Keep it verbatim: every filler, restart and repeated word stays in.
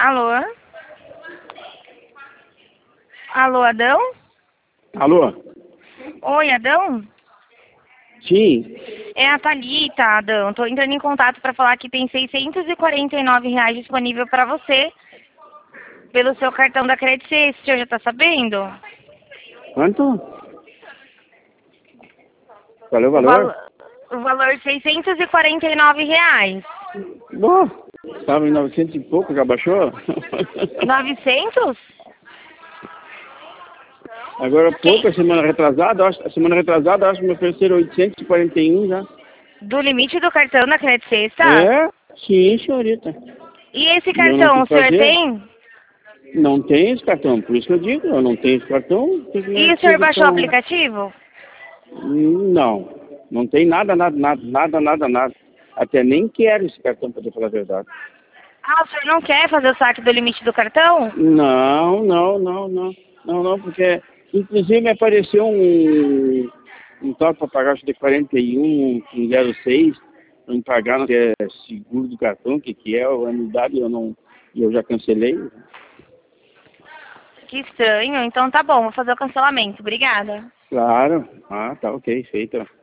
Alô? Alô, Adão? Alô? Oi, Adão? Sim. É a Thalita, Adão. Tô entrando em contato para falar que tem seiscentos e quarenta e nove reais disponível para você pelo seu cartão da Credit Suisse. O senhor já tá sabendo? Quanto? Qual é o O, valor? valo... o valor seiscentos e quarenta e nove reais. Bom, estava em novecentos e pouco, já baixou? novecentos? Agora há pouco, a semana retrasada, acho, a semana retrasada, acho que me ofereceram oitocentos e quarenta e um já. Do limite do cartão da Credit Suisse, tá? É? Sim, senhorita. E esse E eu não cartão, quis o senhor fazer. tem? Não tem esse cartão, por isso que eu digo, eu não tenho esse cartão. Por que E é o que senhor vocês baixou o estão... aplicativo? Não, não tem nada, nada, nada, nada, nada, nada. Até nem quero esse cartão, para falar a verdade. Ah, o senhor não quer fazer o saque do limite do cartão? Não, não, não, não. Não, não, porque inclusive me apareceu um, um tal para pagar acho de quarenta e um, um zero seis, para me pagar, não é seguro do cartão, que, que é a anuidade, eu não, eu já cancelei. Que estranho. Então tá bom, vou fazer o cancelamento. Obrigada. Claro. Ah, tá ok, feito.